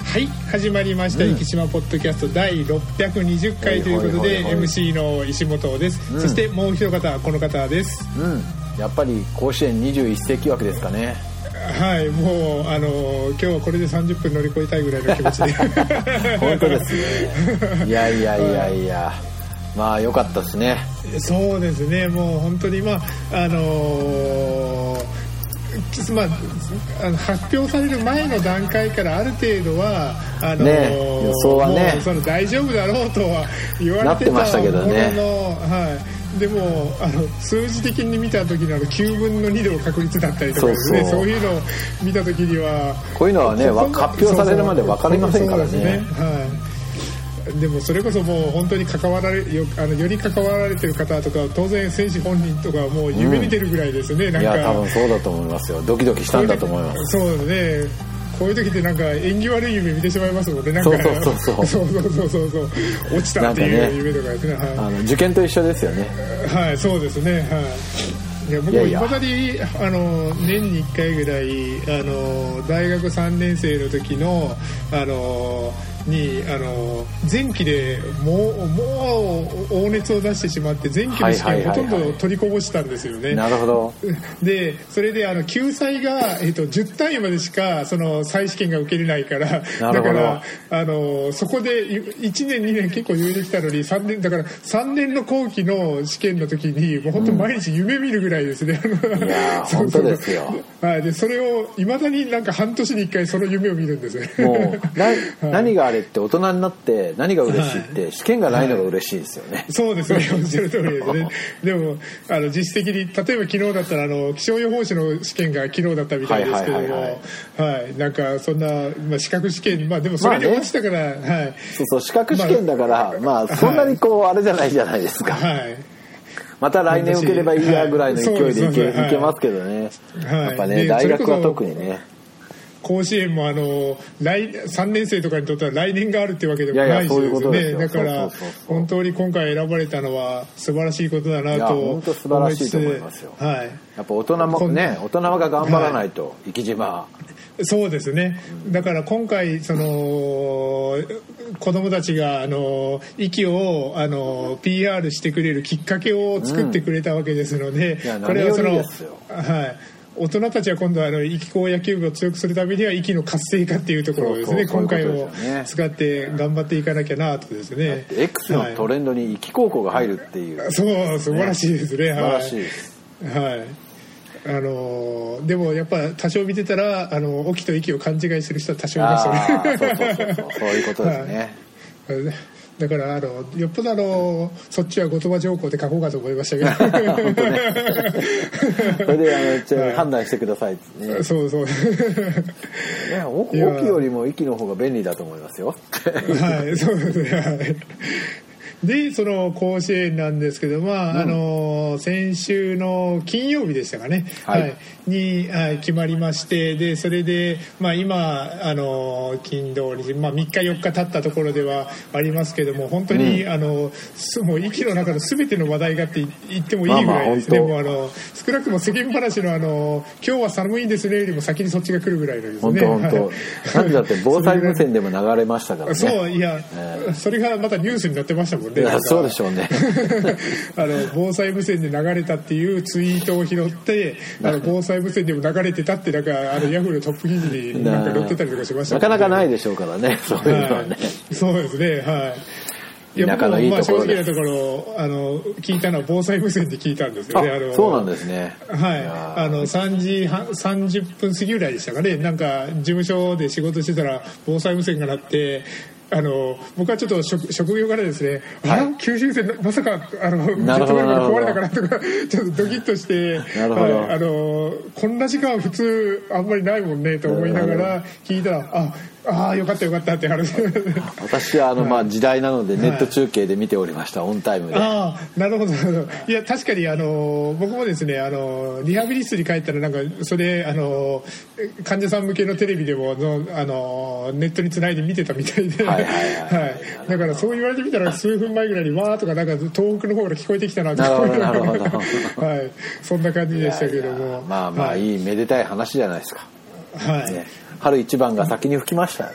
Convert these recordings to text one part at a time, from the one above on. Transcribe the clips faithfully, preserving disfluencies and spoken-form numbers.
はい、始まりました、うん、生島ポッドキャストだいろっぴゃくにじゅっかいということで、はいはいはいはい、エムシー の石本です、うん、そしてもう一方この方です、 うん、やっぱり甲子園にじゅういっ世紀枠ですかね。 はい、もうあの今日はこれでさんじゅっぷん乗り越えたいぐらいの気持ちで本当ですね。いやいやいやいや、まあ良かったですね。 そうですね、もう本当にまああのーまあ、あの発表される前の段階からある程度はあのーね、予想はね、 もうその大丈夫だろうとは言われてたものの、 なってましたけどね、 はい、でもあの数字的に見た時のきゅうぶんのにの確率だったりとかですね、そうそう、そういうのを見た時にはこういうのはね発表されるまで分かりませんからね。そうですね、 はい、でもそれこそもう本当に関わられよあのより関わられてる方とか当然選手本人とかもう夢見てるぐらいですね、うん、なんかいや多分そうだと思いますよ。ドキドキしたんだと思います。 そうですね、こういう時ってなんか縁起悪い夢見てしまいますもんね。なんかそうそうそうそうそうそうそうそうそう落ちたっていう夢とかですね。はい、 あの受験と一緒ですよね。 はい、そうですね。はい。いや僕もいまだにあの年にいっかいぐらいあの大学さんねん生の時のあのにあの前期でもうもう大熱を出してしまって前期の試験をほとんど取りこぼしたんですよね。 なるほど。 でそれであの救済が、えっと、じゅう単位までしかその再試験が受けれないからだからあのそこでいちねんにねん結構余裕できたのにさんねんだからさんねんの後期の試験の時にもう本当毎日夢見るぐらいですね。 うん、いや本当ですよ。 はい、でそれをいまだになんか半年にいっかいその夢を見るんですよ。 もうな、はい、何があれって大人になって何が嬉しいって、はい、試験がないのが嬉しいですよね。はい、そうですね、おっしゃる通りですね。でもあの実質的に例えば昨日だったらあの気象予報士の試験が昨日だったみたいですけども、はいはいはいはい、なんかそんな、まあ、資格試験、まあでもそれに落ちたから、まあね、はい、そうそう資格試験だから、まあ、まあそんなにこう、はい、あれじゃないじゃないですか。はい。また来年受ければいいやぐらいの勢いでいけ、はい、いけますけどね。はい、やっぱね大学は特にね。 甲子園もあの来さんねん生とかにとっては来年があるってわけでもないしですね。だから本当に今回選ばれたのは素晴らしいことだなと思い本当素晴らしいと思いますよ。はい。やっぱ大人もね大人が頑張らないと、はい、生島は。 そうですね。だから今回その子どもたちがあの息をあの ピーアール してくれるきっかけを作ってくれたわけですので、 うん、 これはそのはい。 大人たちは今度はあの息子野球部を強くするためには息の活性化っていうところをですね、今回も使って頑張っていかなきゃなとですね。 X のトレンドに息高校が入るっていう、 はい、そう素晴らしいですね。 素晴らしいです。 はい。あのでもやっぱ多少見てたらあの沖と息を勘違いする人は多少いますよね。 そうそうそうそうそういうことですね。 はい、だからあのよっぽどあのそっちは後鳥羽上皇で書こうかと思いましたけど。本当ね。 それであのちょっと判断してくださいってね。 そうそう。 ね、沖よりも息の方が便利だと思いますよ。 はい、そうですね。はい。でその甲子園なんですけど、まあ、うん、あの先週の金曜日でしたかね、はいはい、に、はい、決まりまして、でそれで、まあ、今あの金土日、まあ、みっかよっか経ったところではありますけども本当に、うん、あのもう息の中の全ての話題がって言ってもいいぐらいですね。まあまあ、もうあの少なくとも世間話のあの今日は寒いんですねよりも先にそっちが来るぐらいのですね。 本当本当。なんだって防災無線でも流れましたからね。 そういや、えー、それがまたニュースになってましたもんね。 いやそうでしょうね。 あの防災無線で流れたっていうツイートを拾ってあの防災無線でも流れてたってなんかあのヤフーのトップ記事になんか載ってたりとかしました、ね、 なかなかないでしょうからねそういうのはね、はい、そうですね。はい。いや僕もまあ正直なところあの聞いたのは防災無線で聞いたんですよね。あのそうなんですね。 はい。あのさんじはんさんじゅっぷん過ぎぐらいでしたかね。なんか事務所で仕事してたら防災無線が鳴ってあの僕はちょっと 職, 職業からですね、はい、あ九州線まさかあのジェットが壊れたかなとかちょっとドキッとしてなるほど、はい、あのこんな時間普通あんまりないもんねと思いながら聞いたらあああよかったよかったって話。 私はあの、まあ、時代なのでネット中継で見ておりました、はい、オンタイムで。ああなるほどなるほど。いや確かにあの僕もですねあのリハビリ室に帰ったらなんかそれあの患者さん向けのテレビでものあのネットにつないで見てたみたいで、はいはいはいはい、だからそう言われてみたら数分前ぐらいにわーとかなんか東北の方から聞こえてきたなと思いながらはい、そんな感じでしたけども。いやいやまあまあ、はい、いいめでたい話じゃないですか。 はい、 ね、春一番が先に吹きましたよ。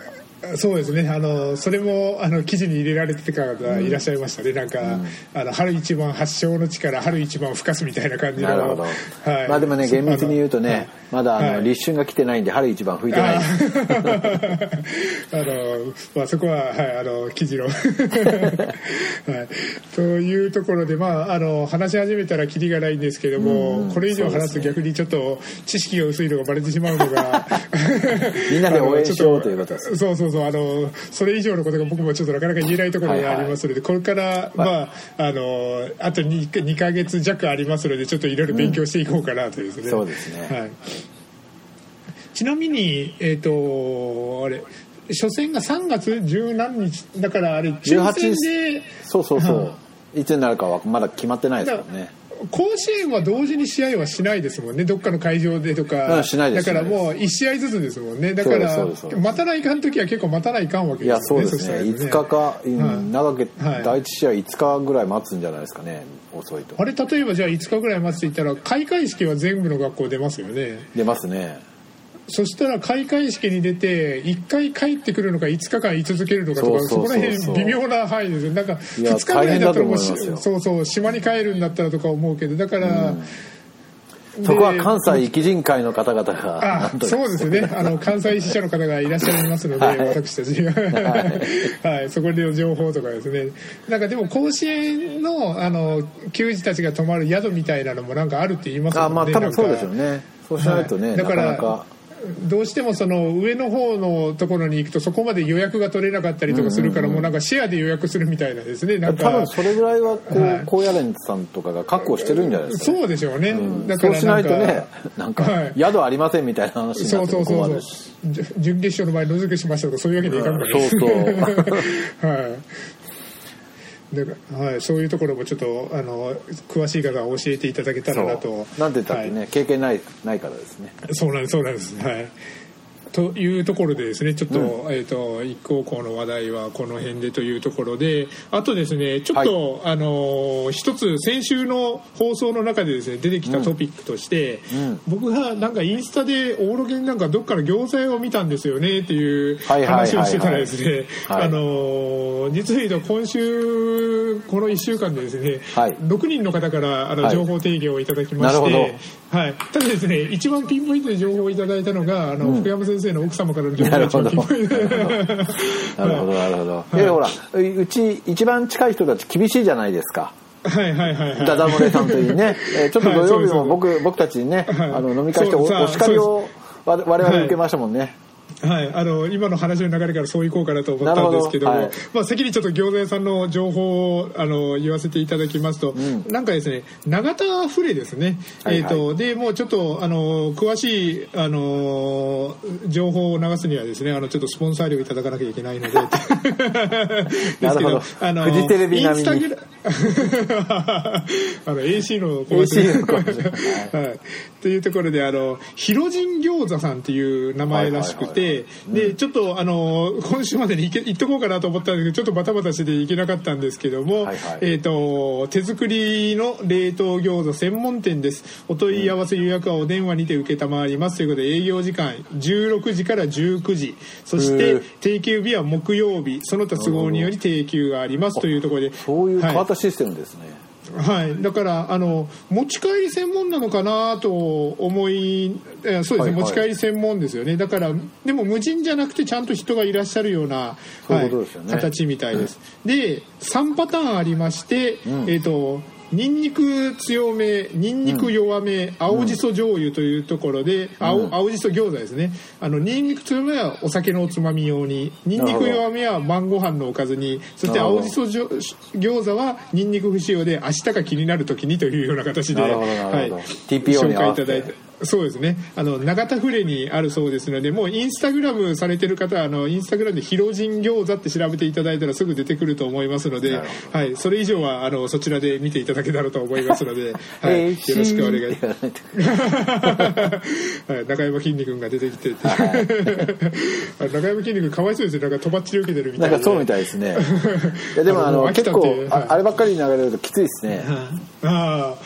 そうですね、あのそれもあの記事に入れられてた方いらっしゃいましたね、うん、なんか、うん、あの春一番発祥の地から春一番吹かすみたいな感じの。 なるほど、はい、まあでもね厳密に言うとねまだあの、はい、立春が来てないんで春一番吹いてないですあの、まあ、そこは、はい、あの記事の、はい、というところで、まあ、あの話し始めたらキリがないんですけども、うん、これ以上話すと逆にちょっと知識が薄いのがバレてしまうのがみんなで応援しようということです。 そうそうそう、あのそれ以上のことが僕もちょっとなかなか言えないところがありますので、はいはい、これから、まあ、あのあと 2, にかげつ弱ありますのでちょっといろいろ勉強していこうかなというですね、うん、 そうですね、 はい、ちなみにえっ、ー、とあれ初戦がさんがつじゅうなんにちだからあれ抽選でそうそうそう、はあ、いつになるかはまだ決まってないですもんね。 甲子園は同時に試合はしないですもんね、どっかの会場でとか。 しないです。 だからもういち試合ずつですもんね。だから待たないかん時は結構待たないかんわけですよね。 いやそうですね、ねいつかか、うん、長くだいいち試合いつかぐらい待つんじゃないですかね、遅いと。あれ例えばじゃあいつかぐらい待つって言ったら開会式は全部の学校出ますよね。 出ますね。 そしたら開会式に出ていっかい帰ってくるのかいつかかん居続けるのかとか、そこら辺微妙な範囲ですよ。なんかふつかぐらいだったらもうそうそう島に帰るんだったらとか思うけど、だから、 うん、そこは関西壱岐人会の方々があそうですね、あの関西支社の方がいらっしゃいますので、はい、私たちが、はいはい、そこでの情報とかですね。なんかでも甲子園 の, あの球児たちが泊まる宿みたいなのもなんかあるって言いますもんね。 あ、まあ多分そうですよね。そうしないとね、はい、だからなかなかどうしてもその上の方のところに行くとそこまで予約が取れなかったりとかするから、もうなんかシェアで予約するみたいなですね。なんか多分それぐらいはこう、はい、高野連さんとかが確保してるんじゃないですか、ね、 そうでしょうね、うん、 だからそうしないとねなんか宿ありませんみたいな話になってそうそうそうそう、準決勝の前野付けしましたとかそういうわけにいかんから、 うん、そうそうはいではい、そういうところもちょっとあの詳しい方は教えていただけたらなと。 なんて言ったってね、はい、経験ないないからですね。 そうなんですそうなんです、はい、というところでですねちょっと、うん、えーと一高校の話題はこの辺でというところで、あとですねちょっと、はい、あの一つ先週の放送の中でですね出てきたトピックとして、うんうん、僕がなんかインスタでおおろげになんかどっかの餃子屋を見たんですよねっていう話をしてたらですね、あの実に言うと今週このいっしゅうかんでですね、はい、ろくにんの方からあの情報提供をいただきまして、はいはい、ただですね一番ピンポイントで情報をいただいたのがあの、うん、福山先生の奥様からの情報が一番ピンポイントでなるほどなるほど、はい、ほらうち一番近い人たち厳しいじゃないですか。 はいはいはいはい。 ダダ漏れさんというね、えー、ちょっと土曜日も僕、はい、僕たちにね、はい、あの飲み会してお叱りを我々受けましたもんね。はいはい、あの今の話の流れからそういこうかなと思ったんですけども、はい、まあ、先にちょっと餃子屋さんの情報をあの言わせていただきますと、うん、なんかですね永田フレですね、はいはい、えーと、でもうちょっとあの詳しいあの情報を流すにはですねあのちょっとスポンサー料いただかなきゃいけないのでですけどあのフジテレビ並みにあの エーシー のコマーシャル、はい、というところであのひろじん餃子さんっていう名前らしくて、はいはいはい、でちょっとあの今週までに行け行っとこうかなと思ったんですけどちょっとバタバタしてて行けなかったんですけども、はいはい、えーと手作りの冷凍餃子専門店です。お問い合わせ予約はお電話にて受けたまわりますということで営業時間じゅうろくじからじゅうくじ、そして定休日は木曜日、その他都合により定休がありますというところで、 そういう変わったシステムですね。 はい、だからあの持ち帰り専門なのかなと思い、そうですね、はいはい、持ち帰り専門ですよね。だからでも無人じゃなくてちゃんと人がいらっしゃるような、 そういうことですよね、 はい、形みたいです、うん、でさんパターンありまして、うん、えーとニンニク強め、ニンニク弱め、うん、青じそ醤油というところで、うん、青, 青じそ餃子ですね。あのニンニク強めはお酒のおつまみ用に、ニンニク弱めは晩ご飯のおかずに、そして青じそ餃子はニンニク不使用で明日が気になる時にというような形で、 はい、ティーピーオー に合わせて紹介いただいて。そうですね、あの永田フレにあるそうですので、もうインスタグラムされてる方はあのインスタグラムでひろじん餃子って調べていただいたらすぐ出てくると思いますので、はい、それ以上はあのそちらで見ていただけたらと思いますので、はい、よろしくお願いします、はい、中山きんに君が出てきてて、はい、中山きんに君かわいそうですね。なんかとばっちり受けてるみたいな、 なんかそうみたいですねいやでもあの結構 あ, あればっかり流れるときついですね。 ああ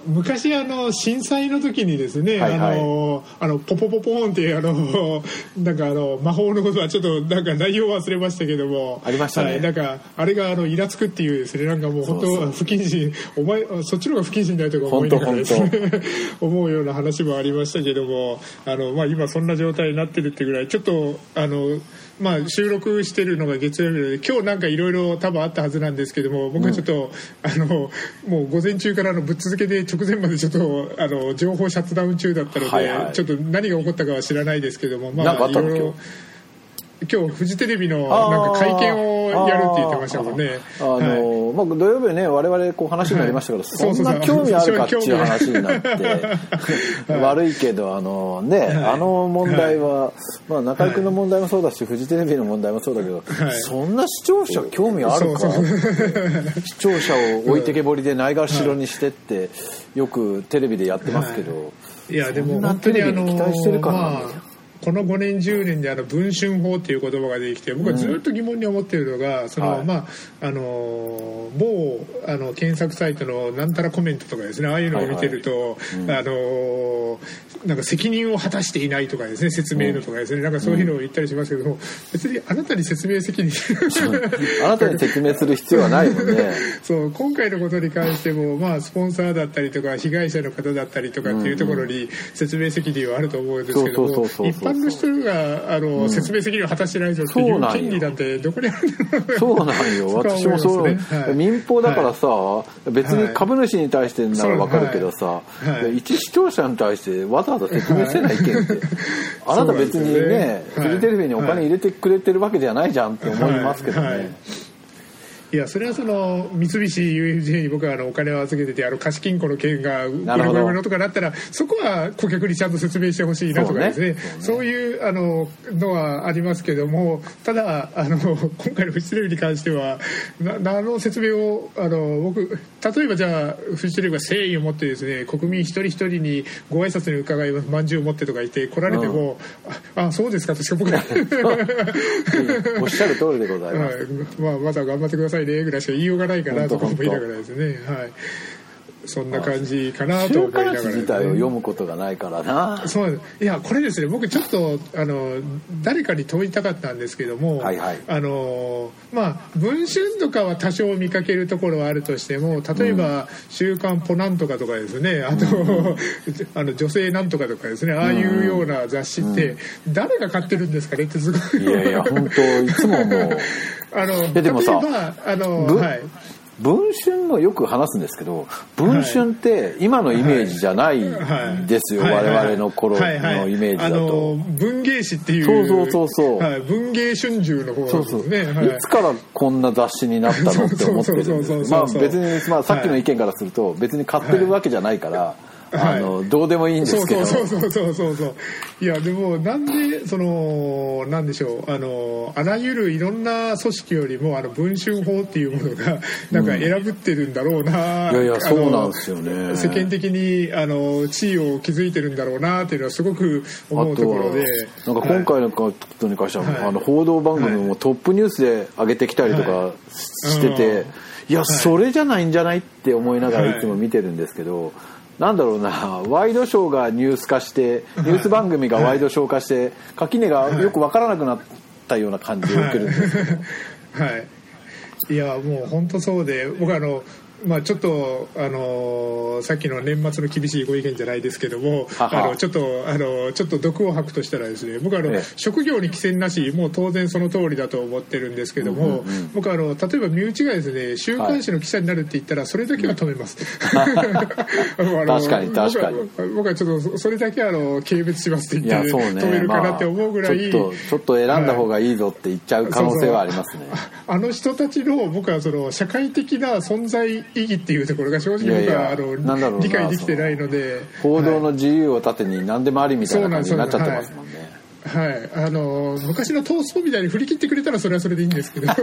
昔あの震災の時にですね、はいはい、あのあのポポポポーンっていうあのなんかあの魔法のことはちょっとなんか内容忘れましたけどもありましたね、 はい、なんかあれがあのイラつくっていうですねなんかもう本当そうそう不謹慎お前そっちの方が不謹慎だよとか思いながらですね思うような話もありましたけどもあの、まあ、今そんな状態になってるってぐらいちょっとあのまあ、収録してるのが月曜日で今日なんかいろいろ多分あったはずなんですけども僕はちょっと、うん、あのもう午前中からのぶっ続けで直前までちょっとあの情報シャットダウン中だったので、はいはい、ちょっと何が起こったかは知らないですけどもまあいろいろ今日フジテレビのなんか会見をやるって言ってましたもんね。 あの、はいまあ、土曜日ね我々こう話になりましたけど、はい、そんな興味あるかっていう話になってはい、悪いけどあのね、はい、あの問題は、はいまあ、中居君の問題もそうだし、はい、フジテレビの問題もそうだけど、はい、そんな視聴者興味あるかそうそう視聴者を置いてけぼりでないがしろにしてってよくテレビでやってますけど、はい、 いやでも本当にあの期待してるかな、まあこのごねんじゅうねんであの文春法っていう言葉ができて僕はずっと疑問に思っているのが、うんそのはいまあ、あの某あの検索サイトのなんたらコメントとかですねああいうのを見てると、はいはいうん、あのなんか責任を果たしていないとかですね説明のとかですね、うん、なんかそういうのを言ったりしますけども別にあなたに説明責任あなたに説明する必要はないもんねそう今回のことに関しても、まあ、スポンサーだったりとか被害者の方だったりとかっていうところに説明責任はあると思うんですけども一般の人があの、うん、説明責任を果たしてないぞっていう権利なんてどこにあるのそうなんよ私もそう、ねはい、民放だからさ、はい、別に株主に対してなら分かるけどさ、はいはい、一視聴者に対してわざわざ説明せない意見って、はい、あなた別にねフジテレビにお金入れてくれてるわけじゃないじゃんって思いますけどね、はいはいいやそれはその三菱 ユーエフジェー に僕はあのお金を預けててあの貸金庫の件がぐるぐるぐるとかなったらそこは顧客にちゃんと説明してほしいなとかですね そう、ねそうね、そういうあののはありますけどもただあの今回のフジテレビに関してはな何の説明をあの僕例えばじゃあフジテレビが誠意を持ってですね国民一人一人にご挨拶に伺いますまんじゅうを持ってとか言って来られても、うん、あ, あそうですかとしか僕はおっしゃる通りでございます、はいまあ、また頑張ってくださいねぐらいしか言いようがないかなとか思いながらですねはいそんな感じかなと思いながら、ね、 週刊誌自体を読むことがないからなそういやこれですね僕ちょっとあの誰かに問いたかったんですけども、はいはい、あのまあ文春とかは多少見かけるところはあるとしても例えば、うん、週刊ポなんとかとかですねあと、うん、あの女性なんとかとかですねああいうような雑誌って誰が買ってるんですかねってすごいいやいや本当いつももうあのでもさ例えばあのはい文春のよく話すんですけど文春って今のイメージじゃないですよ、はいはい、我々の頃のイメージだと、はいはい、あの文芸誌っていうそうそうそうそう、 はい、文芸春秋の方ですねそうそう、 はい、いつからこんな雑誌になったのって思ってるんですまあ別に、まあ、さっきの意見からすると別に買ってるわけじゃないから、はいあの、はい、どうでもいいんですけどそうそうそうそうそうそういやでもなんでそのなんでしょうあのあらゆるいろんな組織よりもあの文春法っていうものがなんか選ぶってるんだろうな、 うん、いやいやそうなんですよね世間的にあの地位を築いてるんだろうなっていうのはすごく思うところでなんか今回のことに関しては、はい、あの報道番組もトップニュースで上げてきたりとかしてて、はい、いや、はい、それじゃないんじゃないって思いながらいつも見てるんですけど、はいなんだろうなワイドショーがニュース化してニュース番組がワイドショー化して垣根がよく分からなくなったような感じを受けるんですけど、 はい、はい、いやもう本当そうで僕あのまあ、ちょっと、あのー、さっきの年末の厳しいご意見じゃないですけどもははあのちょっとあのちょっと毒を吐くとしたらですね僕はあの、ええ、職業に寄せなしもう当然その通りだと思ってるんですけども、うんうんうん、僕はあの例えば身内がですね週刊誌の記者になるって言ったらそれだけは止めます、 はい、確かに確かに僕は、僕はちょっとそれだけあの軽蔑しますって言って、ね、止めるかなって思うぐらい、 まあ、ちょっとちょっと選んだ方がいいぞって言っちゃう可能性はありますね、 はい、そうそうあの人たちの僕はその社会的な存在意義っていうところが正直僕はあの理解できてないので報道の自由を盾に何でもありみたいな感じになっちゃってますもんね。 はい、あの昔のトースポみたいに振り切ってくれたらそれはそれでいいんですけど、はい、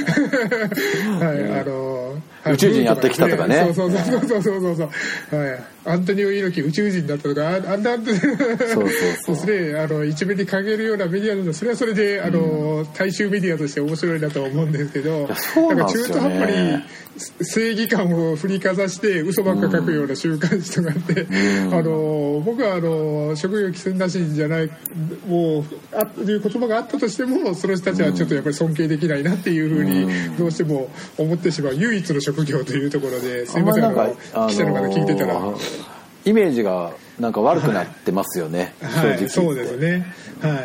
あの宇宙人やってきたとかね。 そうそうそうそうそうそうはい。 アントニオ猪木宇宙人だったとかあんなそうそうそうですね、あの一面に掲げるようなメディアだとそれはそれであの、うん、大衆メディアとして面白いなと思うんですけど、なんか中途半端に正義感を振りかざして嘘ばっか書くような週刊誌とかって、うん、あの僕はあの職業寄せなしじゃないもうあという言葉があったとしてもその人たちはちょっとやっぱり尊敬できないなっていうふうにどうしても思ってしまう唯一の職業というところで、すいません、あの記者の方聞いてたらイメージがなんか悪くなってますよね、 はい、正直そうですね、はい、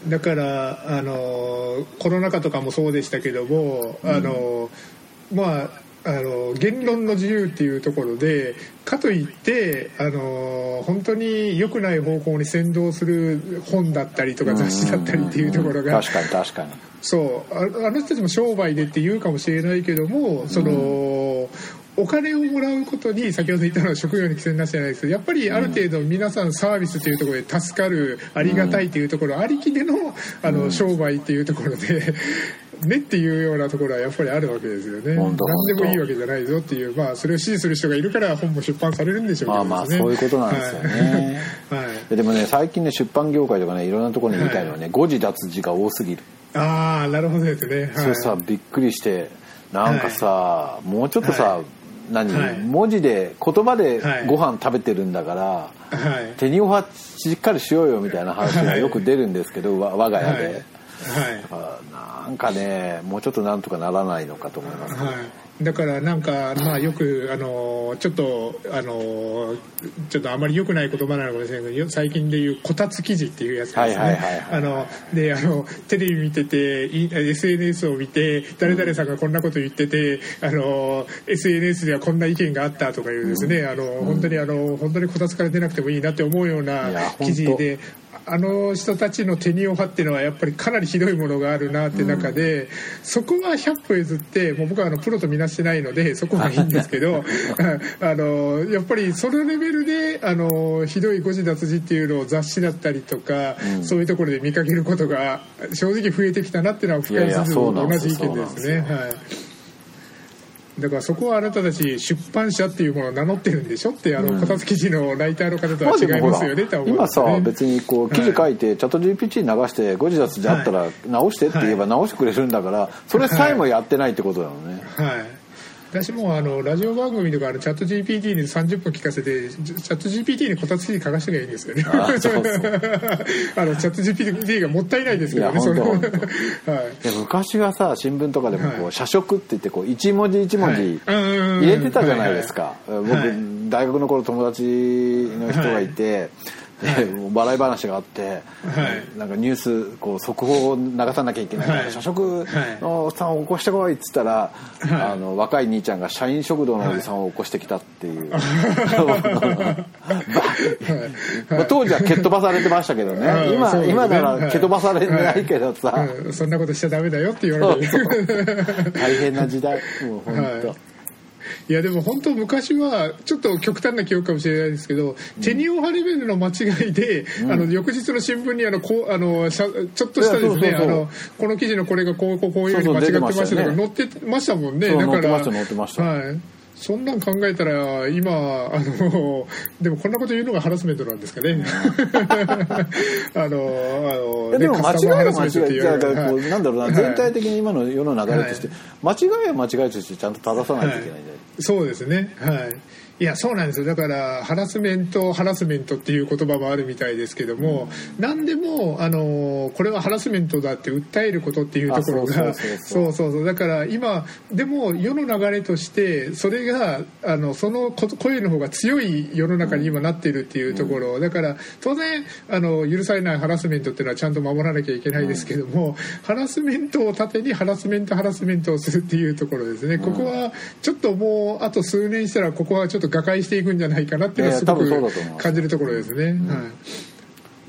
だからあのコロナ禍とかもそうでしたけども、うん、あのまああの言論の自由っていうところでかといってあの本当に良くない方向に先導する本だったりとか雑誌だったりっていうところが、 確かに確かにそう あ, あの人たちも商売でって言うかもしれないけども、その、うんお金をもらうことに先ほど言ったのは職業に規制なしじゃないですけど、やっぱりある程度皆さんサービスというところで助かるありがたいというところありきでの、あの商売っていうところでねっていうようなところはやっぱりあるわけですよね。何でもいいわけじゃないぞっていう、まあそれを支持する人がいるから本も出版されるんでしょうけどね。 まあまあそういうことなんですよね、はいはい、でもね最近ね出版業界とかねいろんなところに見たいのはね、はい、誤字脱字が多すぎる。ああなるほどですね、はい、 それさびっくりしてなんかさ、はい、もうちょっとさ、はい何、はい、文字で言葉でご飯食べてるんだから、はい、手におはしっかりしようよみたいな話がよく出るんですけど、はい、我が家で、はいはい、だからなんかねもうちょっとなんとかならないのかと思います、ね、はいだからなんかまあよくあのちょっとあのちょっとあまり良くない言葉なのかもしれないけど最近でいうこたつ記事っていうやつですね。はいはいはいはい、あのであのテレビ見てて エスエヌエス を見て誰々さんがこんなこと言ってて、うん、あの エスエヌエス ではこんな意見があったとかいうですね、うん、あの本当にあの本当にこたつから出なくてもいいなって思うような記事で。あの人たちの手におはっていうのはやっぱりかなりひどいものがあるなって中で、うん、そこはひゃっぽ譲ってもう僕はあのプロと見なしてないのでそこはいいんですけどあのやっぱりそのレベルであのひどい誤字脱字っていうのを雑誌だったりとか、うん、そういうところで見かけることが正直増えてきたなっていうのは深井先生と同じ意見ですね。はいだからそこはあなたたち出版社っていうものを名乗ってるんでしょってあのこたつ記事のライターの方とは違いますよね、まあ、と思うんですね。 今さ別にこう記事書いて、はい、チャット ジーピーティー 流して誤字脱字あったら直してって言えば直してくれるんだからそれさえもやってないってことだよね。 はい、はい私もあのラジオ番組とかあのチャット ジーピーティー にさんじゅっぷん聞かせてチャット ジーピーティー にこたつ記事書かせてりゃいいんですよね。あそうそうあのチャット ジーピーティー がもったいないですけどね。いや本当はい、で昔はさ新聞とかでもこう、はい、社食って言ってこう一文字一文字入れてたじゃないですか。僕、はい、大学の頃友達の人がいて、はいで笑い話があって、はい、なんかニュースこう速報を流さなきゃいけないから、はい、社食のさんを起こしてこいっつったら、はい、あの若い兄ちゃんが社員食堂のおじさんを起こしてきたっていう、はいまあ、当時は蹴っ飛ばされてましたけどね、はい、今, ね今なら蹴飛ばされないけどさ、はいはい、そんなことしちゃダメだよって言われてそうそう大変な時代もう本当、はいいやでも本当昔はちょっと極端な記憶かもしれないですけど、うん、手におはレベルの間違いで、うん、あの翌日の新聞にあのこうあのちょっとしたですねあのこの記事のこれがこうこうこういうふうに間違ってましたとか載ってましたもんね。だから載ってましたはいそんなん考えたら今あのでもこんなこと言うのがハラスメントなんですかね。あのあのでも間違いは間違いじゃあこうなんだろうな、はい、全体的に今の世の流れとして、はい、間違いは間違いとしてちゃんと正さないといけないんで、はい、 そうですねはいいやそうなんですよだからハラスメントハラスメントっていう言葉もあるみたいですけども、うん、何でもあのこれはハラスメントだって訴えることっていうところがそうそうそうだから今でも世の流れとしてそれがあのその声の方が強い世の中に今なっているっていうところ、うん、だから当然あの許されないハラスメントっていうのはちゃんと守らなきゃいけないですけども、うん、ハラスメントを盾にハラスメントハラスメントをするっていうところですね、うん、ここはちょっともうあと数年したらここはちょっと瓦解していくんじゃないかなっていうのはすごく感じるところですね、うんはい、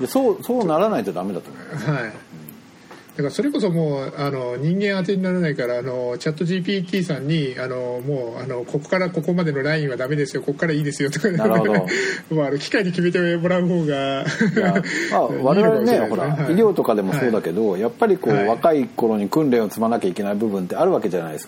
でそうそうならないとダメだと思います、 はいだからそれこそもうあの人間当てにならないからあのチャット ジーピーティー さんにあのもうあのここからここまでのラインはダメですよここからいいですよとかなるほどまあ、あの機械に決めてもらう方がいや、 まあ、我々ねほら、はい、医療とかでもそうだけど、はい、やっぱりこう、はい、若い頃に訓練を積まなきゃいけない部分ってあるわけじゃないですか。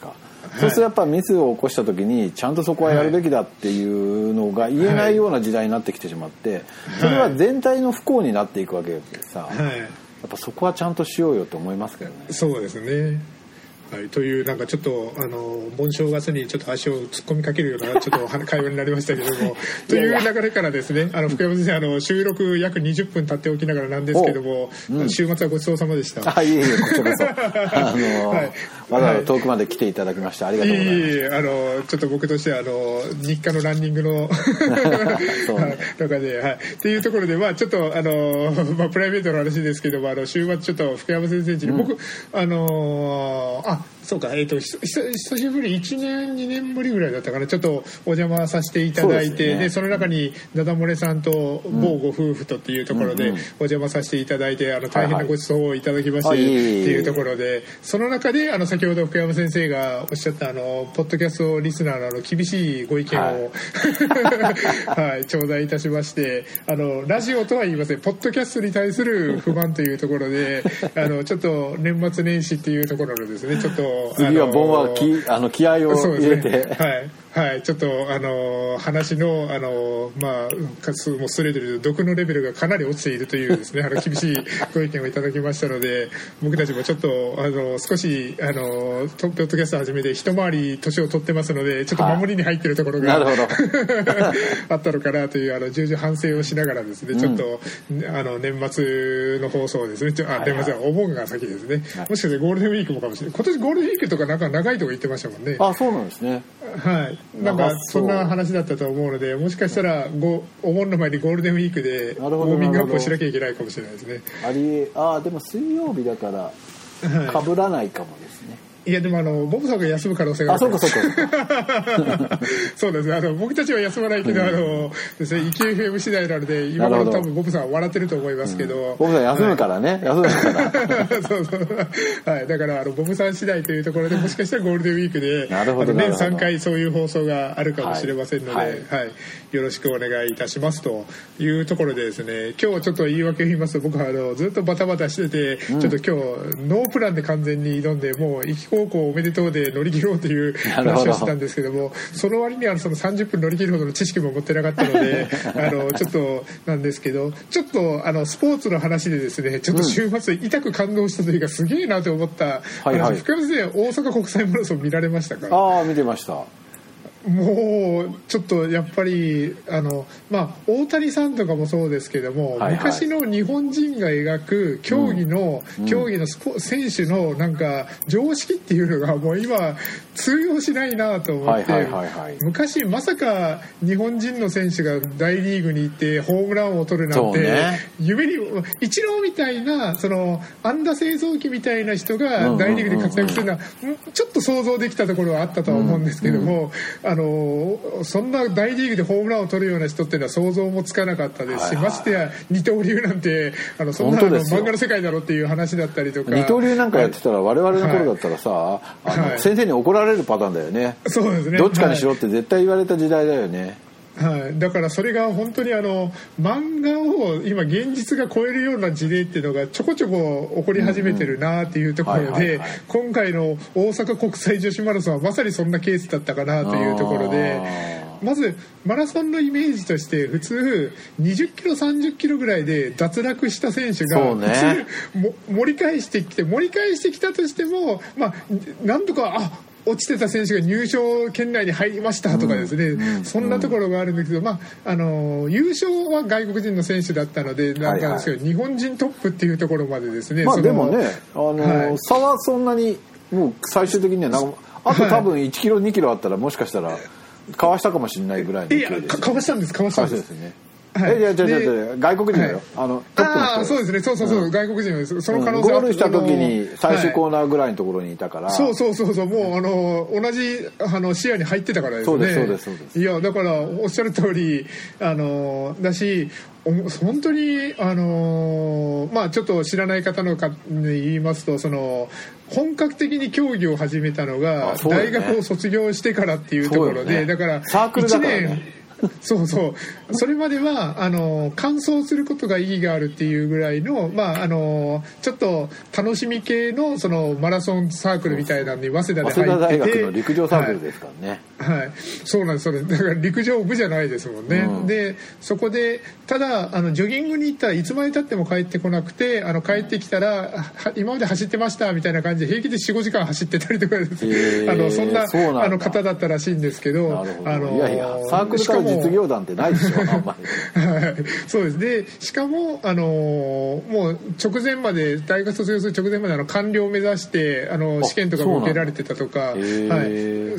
そうするとやっぱミスを起こした時にちゃんとそこはやるべきだっていうのが言えないような時代になってきてしまって、それは全体の不幸になっていくわけでさ、はい、やっぱそこはちゃんとしようよと思いますけどね。 そうですね。はい、というなんかちょっとあの盆正月にちょっと足を突っ込みかけるようなちょっと会話になりましたけどもという流れからですね、あの福山先生、あの収録約にじゅっぷん経っておきながらなんですけども、うん、週末はごちそうさまでした。 あ、いえいえ、こちらこそあの、はい、わざわざ遠くまで来ていただきまして、はい、ありがとうございます。いえいえ、あのちょっと僕としてはあの日課のランニングのそう、ね、とかで、はい、っていうところで、まあちょっとあの、まあ、プライベートの話ですけども、あの週末ちょっと福山先生家に、うん、僕あのあそうか、えーと、久しぶりいちねんにねんぶりぐらいだったかな、ちょっとお邪魔させていただいて、 そ, で、ね、その中にダダ漏れさんと某ご夫婦とっていうところでお邪魔させていただいて、あの大変なごちそうをいただきまして、はいはい、っていうところで、その中であの先ほど福山先生がおっしゃったあのポッドキャストリスナーのあの厳しいご意見を、はいはい、頂戴いたしまして、あのラジオとは言いません、ポッドキャストに対する不満というところであのちょっと年末年始っていうところのですね、ちょっと次は盆は気あの気合を入れて、ね、 はいはい、ちょっとあの話のあのまあ数もすれてる毒のレベルがかなり落ちているというですね、あの厳しいご意見をいただきましたので、僕たちもちょっとあの少しあのポッドキャスト始めて一回り年を取ってますので、ちょっと守りに入っているところが、はい、あったのかなというあの重々反省をしながらですね、うん、ちょっとあの年末の放送ですね、ちょあ年末はお盆が先ですね、はい、もしかしてゴールデンウィークもかもしれない。今年ゴールデンウィークとかなんか長いとこ言ってましたもんね。 あ、そうなんですね。 はい、なんかそんな話だったと思うので、もしかしたらごお盆の前にゴールデンウィークでウォーミングアップをしなきゃいけないかもしれないですね。 ありあでも水曜日だから被らないかもですね。 いやでもあのボブさんが休む可能性がある。 あ、そうかそうかそうですね、あの僕たちは休まないけど、うん、あのですね、イキ エフエム 次第なので今頃多分ボブさんは笑ってると思いますけど、うん、 ボブさん休むからね、はい、休むからそうそう、はい、だからあのボブさん次第というところで、もしかしたらゴールデンウィークであの年さんかいそういう放送があるかもしれませんので、はいはいはい、よろしくお願いいたしますというところでですね、今日ちょっと言い訳を言いますと、僕はあのずっとバタバタしてて、うん、ちょっと今日ノープランで完全に挑んで、もう行き高校おめでとうで乗り切ろうという話をしてたんですけども、その割にはそのさんじゅっぷん乗り切るほどの知識も持ってなかったのであのちょっとなんですけど、ちょっとあのスポーツの話でですね、ちょっと週末痛く感動したというか、すげえなと思った話、はいはい、福山先生、大阪国際マラソン見られましたか？ ああ、見てました。 もうちょっとやっぱりあの、まあ、大谷さんとかもそうですけども、はいはい、昔の日本人が描く競技の、うん、競技のスポ選手のなんか常識っていうのがもう今通用しないなと思って、はいはいはいはい、昔まさか日本人の選手が大リーグに行ってホームランを取るなんて、ね、夢にイチローみたいなその安打製造機みたいな人が大リーグで活躍するのは、うんうんうん、ちょっと想像できたところはあったとは思うんですけども、うんうんあのそんな大リーグでホームランを取るような人っていうのは想像もつかなかったですし、はいはい、ましてや二刀流なんてあのそんなの漫画の世界だろっていう話だったりとか、 二刀流なんかやってたら我々の頃だったらさ、はい、あの、はい、先生に怒られるパターンだよね。 そうですね、 どっちかにしろって絶対言われた時代だよね。 はい、だからそれが本当にあの漫画を今現実が超えるような事例っていうのがちょこちょこ起こり始めてるなっていうところで、今回の大阪国際女子マラソンはまさにそんなケースだったかなというところで、まずマラソンのイメージとして普通にじゅっキロさんじゅっキロぐらいで脱落した選手が普通も盛り返してきて盛り返してきたとしても、まあなんとかあ落ちてた選手が入賞圏内に入りましたとかですね、うんうん、そんなところがあるんだけど、まあ、あの優勝は外国人の選手だったのでなんかですけど、はいはい、日本人トップっていうところまでですね、 まあ、でもね、あの、はい、差はそんなにもう最終的にはなんかあと多分いちキロにキロあったらもしかしたらかわしたかもしれないぐらいの勢いです、ね、いやかわしたんですかわしたんです、 ねはい、いやいやいやいや外国人だよ、はい、あのトップの人。 ああそうですね、そうそうそう、うん、外国人です。その可能性、 うん、ゴールした時に最終コーナーぐらいのところにいたから、はい、 そうそうそうそう、もうあの同じあの視野に入ってたからですね。 そうですそうですそうです。 いやだからおっしゃる通りあのだし本当にあのまあちょっと知らない方のか言いますと、その本格的に競技を始めたのが大学を卒業してからっていうところで、ね、だからサークルだからね。 そうそうそれまではあの完走することが意義があるっていうぐらいの、まあ、あのちょっと楽しみ系のそのマラソンサークルみたいなのに早稲田で入ってて、 早稲田大学の陸上サークルですからね、 はい、はい、そうなんです。それだから陸上部じゃないですもんね、うん、でそこでただあのジョギングに行ったらいつまで経っても帰ってこなくて、あの帰ってきたら今まで走ってましたみたいな感じで平気で よん,ご 時間走ってたりとかです、えー、あのそんなあの方だったらしいんですけど、 あのいやいやサークルから実業団ってないでしょあんまりはい、そうです。でしかもあのもう直前まで大学卒業する直前まであの官僚を目指してあの試験とかも受けられてたとか、はい、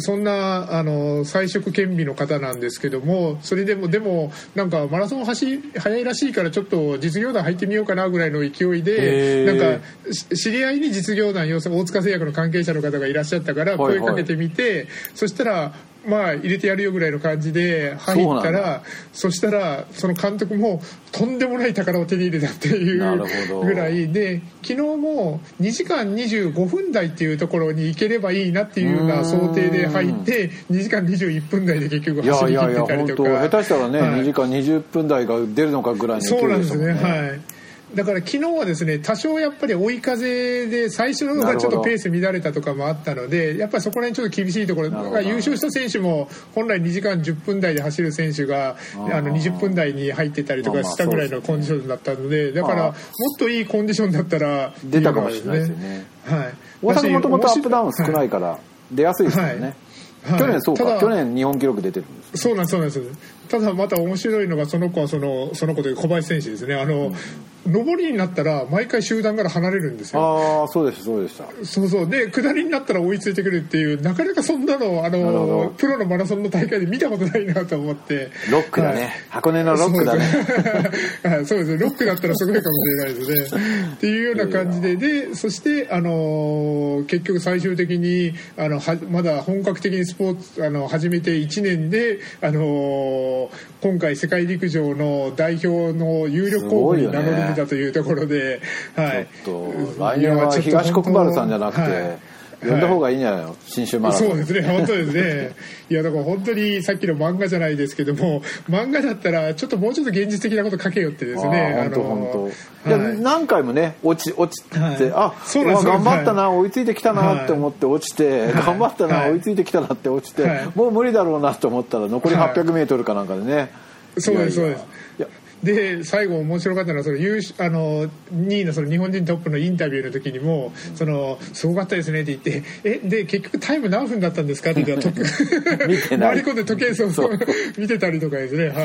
そんなあの才色兼備の方なんですけども、それでもでもなんかマラソン走早いらしいからちょっと実業団入ってみようかなぐらいの勢いで、なんか知り合いに実業団要するに大塚製薬の関係者の方がいらっしゃったから声かけてみて、はいはい、そしたらまあ入れてやるよぐらいの感じで入ったら そ, そしたらその監督もとんでもない宝を手に入れたっていうぐらいで、昨日もにじかんにじゅうごふん台っていうところに行ければいいなっていうような想定で入ってにじかんにじゅういっぷん台で結局走り切ってたりとか、いやいやいや本当下手したらね、はい、にじかんにじゅっぷん台が出るのかぐらいの勢いですもんね。そうなんですね、はい。だから昨日はですね多少やっぱり追い風で最初の方がちょっとペース乱れたとかもあったので、やっぱりそこら辺ちょっと厳しいところだから優勝した選手も本来にじかんじゅっぷん台で走る選手があのにじゅっぷん台に入ってたりとかしたぐらいのコンディションだったので、だからもっといいコンディションだったら出たかもしれないですよね。はい。大阪もともとアップダウン少ないから出やすいですよね。はいはい、去年そうか去年日本記録出てるんです、ね、そうなんですそうなんです。ただまた面白いのがその子はそのその子で小林選手ですね、あの、うん、上りになったら毎回集団から離れるんですよ。ああそうでしたそうでした。そうそうで下りになったら追いついてくるっていう、なかなかそんなのあのプロのマラソンの大会で見たことないなと思って。 ロックだね、はい、箱根のロックだね。 はいそうですね、ロックだったらすごいかもしれないですねっていうような感じで、でそしてあの結局最終的にあのはまだ本格的にスポーツあの始めていちねんであの今回世界陸上の代表の有力候補に名乗り出たというところで、ね、はい、 ちょっと来年は東国原さんじゃなくて、はい、呼んだ方がいいんじゃないの、新州マラソン。 そうですね本当ですねいやだから本当にさっきの漫画じゃないですけども、漫画だったらちょっともうちょっと現実的なこと書けよってですね、 本当本当。いや何回もね落ち落ちて、はい、あそうなんです頑張ったな、はい、追いついてきたなって思って落ちて、はい、頑張ったな、はい、追いついてきたなって落ちて、はい、もう無理だろうなと思ったら残りはっぴゃくメートルかなんかでね、はい、 そうですそうです。いやで最後面白かったのはその優あのにいのその日本人トップのインタビューの時にもそのすごかったですねって言って、えで結局タイム何分だったんですかって言ったら回り込んで時計そうそう見てたりとかですね、はい、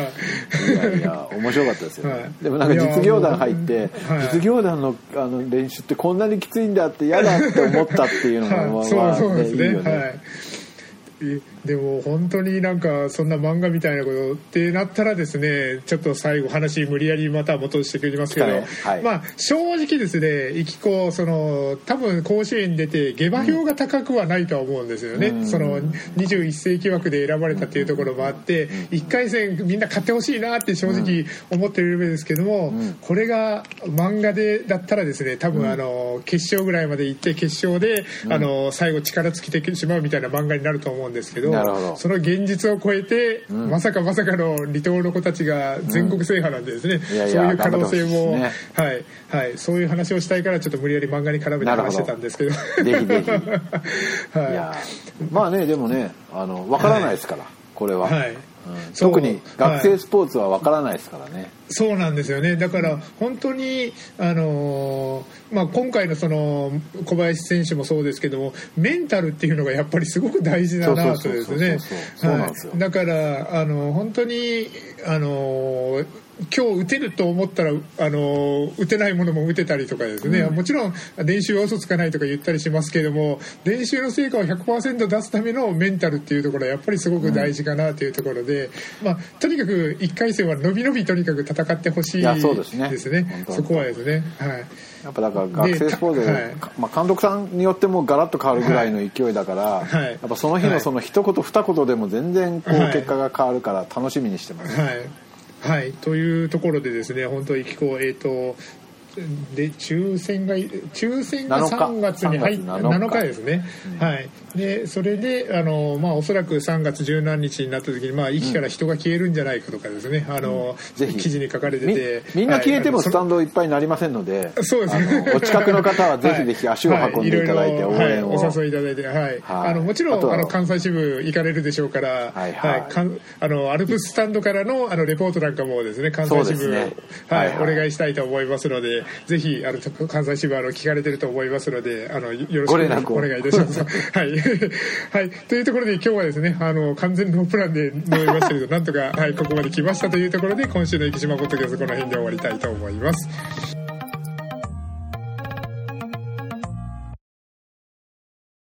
いやいや面白かったですよ、ね、はい、でもなんか実業団入って、はい、実業団のあの練習ってこんなにきついんだって嫌だって思ったっていうのが、はい、まあ、 そうそうですね、いいよね、はい。でも本当になんかそんな漫画みたいなことってなったらですね、ちょっと最後話無理やりまた戻してくれますけど、はい、まあ正直ですね、いきこその多分甲子園に出て下馬評が高くはないとは思うんですよね、うん、そのにじゅういっ世紀枠で選ばれたっていうところもあっていっかい戦みんな勝ってほしいなって正直思ってるレベルですけども、うん、これが漫画でだったらですね、多分あの決勝ぐらいまで行って決勝であの最後力尽きてしまうみたいな漫画になると思うんですけど、その現実を超えて、うん、まさかまさかの離島の子たちが全国制覇なんでですね、うん、いやいやそういう可能性も、ね、はいはい、そういう話をしたいからちょっと無理やり漫画に絡めて話してたんですけど、ぜひぜひ、はい、いやまあねでもねあの分からないですから、はい、これは、はい、うん、特に学生スポーツは分からないですからね、はい、 そうなんですよね。だから本当にあのーまあ、今回のその小林選手もそうですけども、メンタルっていうのがやっぱりすごく大事だなとですね。だからあの本当にあのー今日打てると思ったらあの打てないものも打てたりとかですね、うん、もちろん練習は嘘つかないとか言ったりしますけれども、練習の成果を ひゃくパーセント 出すためのメンタルっていうところはやっぱりすごく大事かなというところで、うん、まあ、とにかくいっかい戦は伸び伸びとにかく戦ってほしいですね。ですね、そこはですね、はい、 やっぱだから学生スポーツで、はい、まあ、監督さんによってもガラッと変わるぐらいの勢いだから、はい、やっぱその日のその一言二言でも全然こう結果が変わるから楽しみにしてます。 はいはい、というところでですね、本当にこう、えーとで抽選が抽選がさんがつに入ってなのかですね、うん、はい。でそれであの、まあ、おそらくさんがつじゅうなんにちになった時に、まあ、駅から人が消えるんじゃないかとかですね、あの、うん、記事に書かれててみ, みんな消えてもスタンドいっぱいになりませんので、 そうですね、 お近くの方はぜひぜひ足を運んでいただいて応援を、 はいはい、お誘いいただいて、はいはい、あのもちろんあの関西支部行かれるでしょうから、はいはいはい、かんあのアルプススタンドからのあのレポートなんかもですね、関西支部、ね、はいはいはい、お願いしたいと思いますので、ぜひあの関西支部あの聞かれてると思いますので、あのよろしくお願いいたします。はい、はい、というところで今日はですね、あの完全ノープランで飲みましたけどなんとか、はい、ここまで来ましたというところで、今週の生島ポッドキャストこの辺で終わりたいと思います。